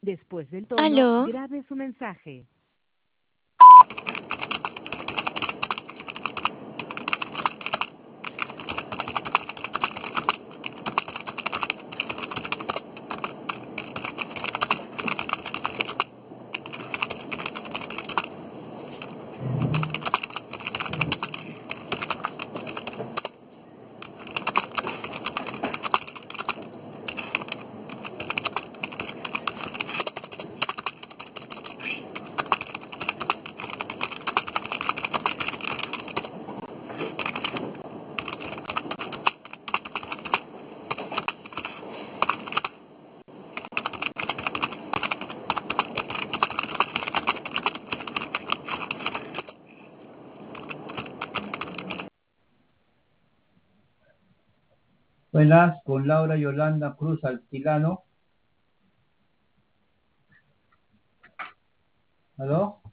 Después del tono, ¿Aló? grabe su mensaje. Buenas, con Laura Yolanda Cruz Altilano. ¿Aló?